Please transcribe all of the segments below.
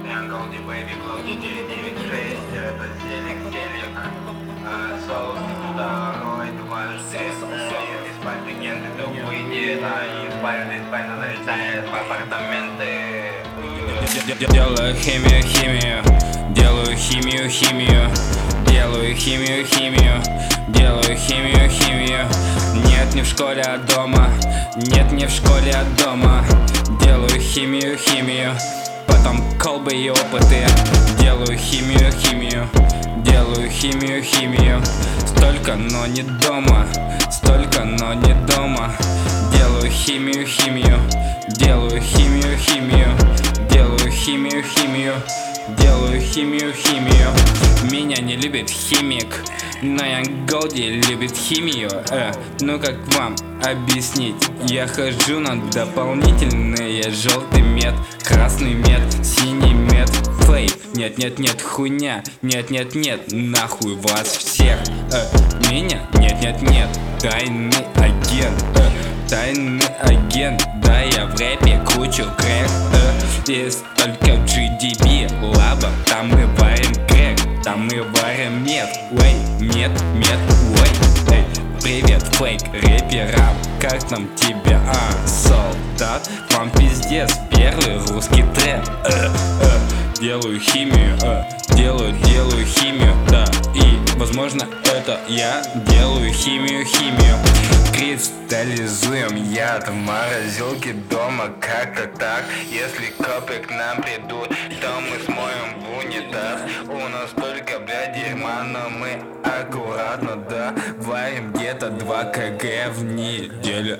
Голди Бэйби, Клоу 496, это телек, соус туда, рой, дважды, если спать легенды, то выйди, и спально налетает в апартаменты. Делаю химию, делаю химию, делаю химию, делаю химию. Нет, не в школе, а дома. Нет, не в школе, а дома. Делаю химию, потом колбы и опыты. Делаю химию, делаю химию. Столько, но не дома. Столько, но не дома. Делаю химию, делаю химию. Делаю химию, делаю химию. Меня не любит химик, но Голди любит химию. Ну как вам объяснить? Я хожу на дополнительные: желтый мед, красный мед, синий мед, фейк. Нет, хуйня, нет, нахуй вас всех. Меня нет, тайный агент. Тайный агент, да, я в рэпе кручу крэк. Есть только в GDB лаба, там мы варим крэк, там мы варим мед. Ой, мед, ой, эй, привет, фейк, рэперам, как там тебя, солдат? Вам пиздец, первый русский трэп. Делаю химию, делаю химию, да, и, возможно, это я делаю химию. Кристаллизуем яд в морозилке дома, как-то так. Если копы к нам придут, то мы смоем в унитаз. У нас только, блядь, дерьма, но мы аккуратно, да, варим где-то 2 кг в неделю.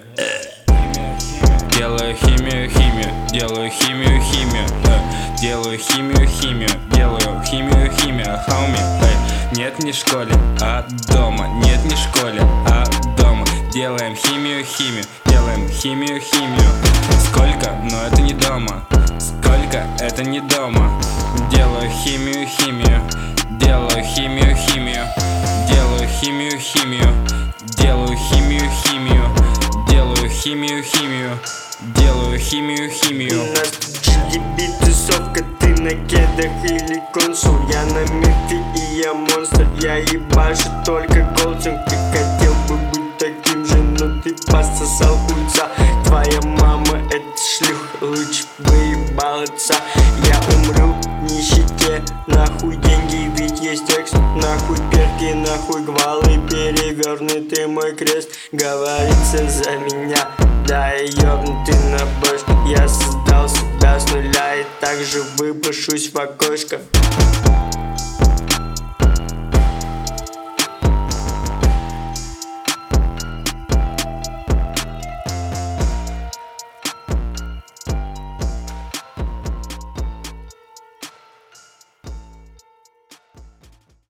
Делаю химию, делаю химию, делаю химию, делаю химию, хауми. Нет, не в школе, а дома. Нет, не в школе, а дома. Делаем химию, делаем химию. Сколько, но это не дома. Сколько, это не дома. Делаю химию, делаю химию. Делаю химию, делаю химию. Делаю химию, делаю химию. У нас GDB тусовка, ты на кедах или консул. Я на мифе и я монстр, я ебашу только голдсинг. Ты хотел бы быть таким же, но ты пососал хуйца. Твоя мама это шлюх, лучше выебал отца. Я умру в нищете, нахуй деньги, ведь есть текст. Нахуй перки, нахуй гвалы, перевернутый мой крест. Говорится за меня, да, я ёбнутый на башню. Я создал себя с нуля и также выпущусь в окошко.